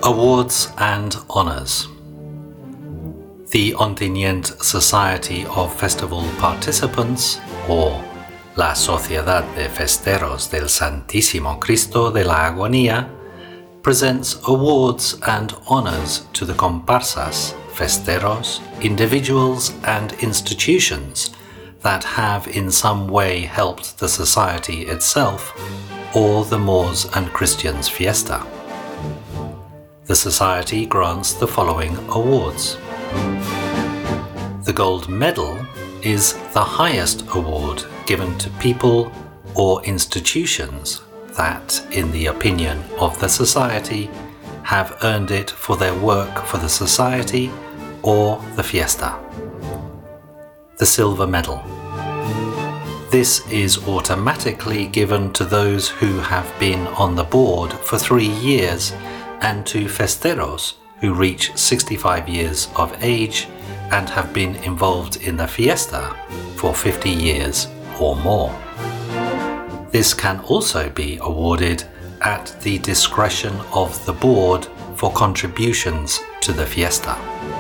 Awards and Honours. The Ontinyent Society of Festival Participants, or La Sociedad de Festeros del Santísimo Cristo de la Agonía, presents awards and honours to the comparsas, festeros, individuals and institutions that have in some way helped the society itself or the Moors and Christians fiesta. The Society grants the following awards. The Gold Medal is the highest award given to people or institutions that, in the opinion of the Society, have earned it for their work for the Society or the fiesta. The Silver Medal. This is automatically given to those who have been on the board for 3 years and to festeros who reach 65 years of age and have been involved in the fiesta for 50 years or more. This can also be awarded at the discretion of the board for contributions to the fiesta.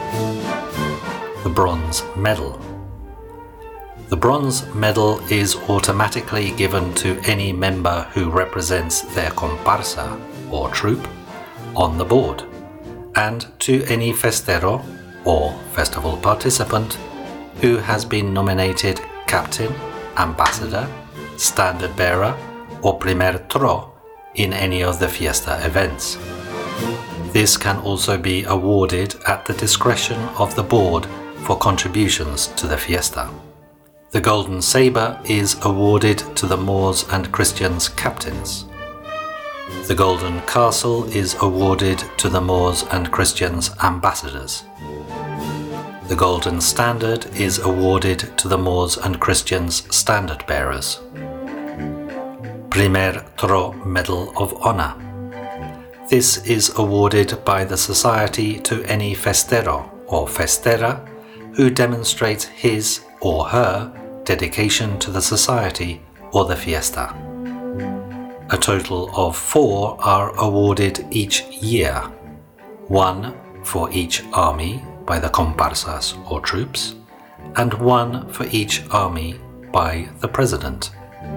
The Bronze Medal. The Bronze Medal is automatically given to any member who represents their comparsa or troupe on the board, and to any festero or festival participant who has been nominated captain, ambassador, standard bearer or primer tro in any of the fiesta events. This can also be awarded at the discretion of the board for contributions to the fiesta. The Golden Sabre is awarded to the Moors and Christians captains. The Golden Castle is awarded to the Moors and Christians ambassadors. The Golden Standard is awarded to the Moors and Christians standard bearers. Primer Tro Medal of Honor. This is awarded by the Society to any festero or festera who demonstrates his or her dedication to the Society or the fiesta. A total of 4 are awarded each year, 1 for each army by the comparsas or troops, and 1 for each army by the president.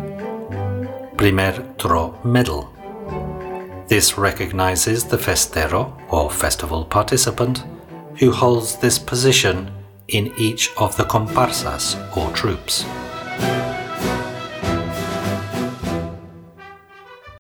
Primer Tro Medal. This recognizes the festero or festival participant who holds this position in each of the comparsas or troops.